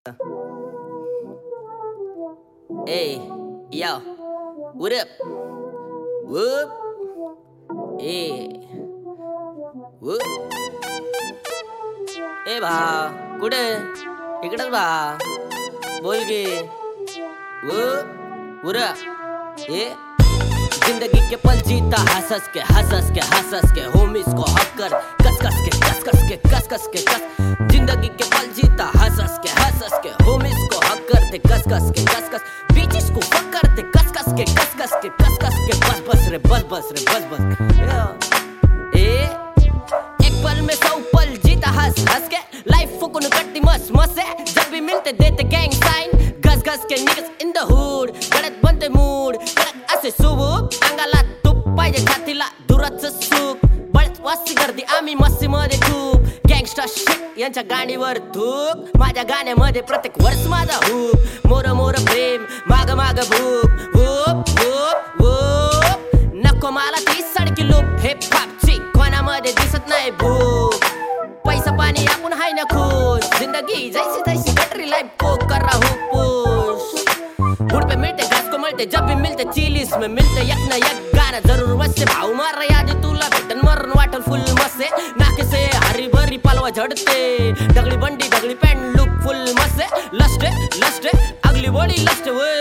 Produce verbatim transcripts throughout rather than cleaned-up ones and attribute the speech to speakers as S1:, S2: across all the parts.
S1: Hey, yo, what up? Whoop, hey, whoop. ए भा कुठे इकडच भा बोल गे वो उरा ए जिंदगी के पल जीता हंस हंस के हंस हंस के हंस हंस के होमिस को हक कर कस कस के कस कस के कस कस के कस जिंदगी के पल जीता हंस हंस के हंस हंस के होमिस को हक करते कस कस के कस कस बीचिस को फक करते कस कस के कस कस के कस कस के बस बस रे बस बस रे बस बस ए एक पल में सौ पल जीता हंस हंस के लाइफ फुकन कट्टी मस मस है जब भी मिलते देते गैंग साइन घस घस के निगस इन द हुड गडत बनते मूड कडक असे सुबूक अंगाला तूप पाहिजे छातीला दुराचं सुख बळच वासी गर्दी आम्ही मस्तीमध्ये खूप गँगस्टर शिट यांच्या गाणीवर थूक माझ्या गाण्यामध्ये प्रत्येक वर्ष माझा हुक मोर मोर प्रेम माग माग भूक हुप हुप हुप नको मला ती सडकी लूप हिप हॉपची कोणामध्ये दिसत नाही भूक पैसा पानी आपण हाय ना खुश जिंदगी जैसी तैसी कटरी लाइफ को कर रहा हूँ पुश गुड़ पे मिलते घास को मिलते जब भी मिलते चिलीस में मिलते एक ना एक गाना जरूर वैसे भाव मार रहा याद तुला भेटन मरण वाटल फुल मसे नाके से हरी भरी पालवा झड़ते डगली बंडी डगली पैंट लुक फुल मसे लस्टे लस्टे अगली बड़ी लस्टे वे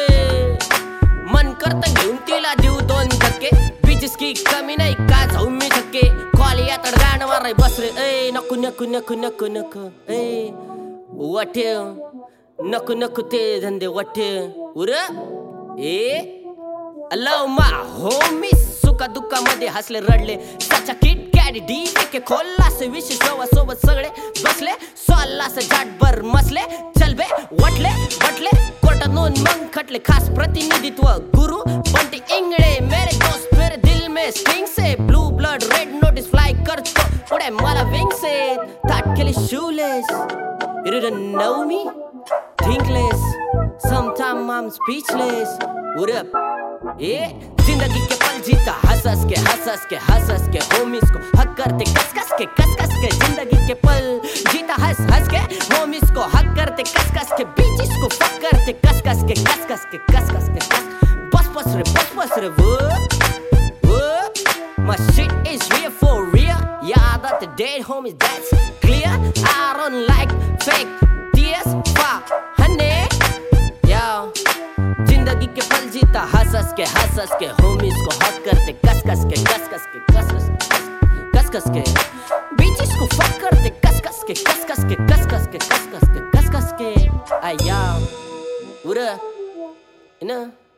S1: मन करता घेऊन तिला देऊ दोन धक्के बीचेस की कमी नाही का जाऊ मी धक्के कॉल यात गाणं माराय बस रे ए नको नको नको नको नको ए वाटे नको नको ते धंदे वाटे उर ए अल्लाह मा होमी सुका दुका मध्ये हसले रडले सचा किट कॅडी डी के खोलला से विश सोबत सोबत सगळे बसले सोल्ला से झाटभर मसले चल बे वटले वटले कोर्टात नोंद मग खटले खास प्रतिनिधित्व गुरु बंटी इंगळे मेरे दोस्त मेरे दिल में स्टिंग से blue blood red notice fly करतो उडे मला विंग से ताट केले shoelace you didn't know me thinkless sometimes I'm speechless what up ए जिंदगी के पल जीता हंस हंस के हंस हंस के हंस हंस के होमिस को हक करते कस कस के कस कस के जिंदगी के पल जीता हंस हंस के होमिस को हक करते कस कस के बीचिस को फक करते कस कस के कस कस के कस कस के कस बस बस रे बस बस रे वो वो my shit is real for real yeah that the dead homies that's clear I don't like fake tears fa honey yo जिंदगी के पल जीता हंस हंस के हंस हंस के होमिस को हक करते कस कस के कस कस के कस कस कस कस के बीचिस को फक करते कस कस के कस कस के कस कस के कस कस के कस कस के आया उरा ना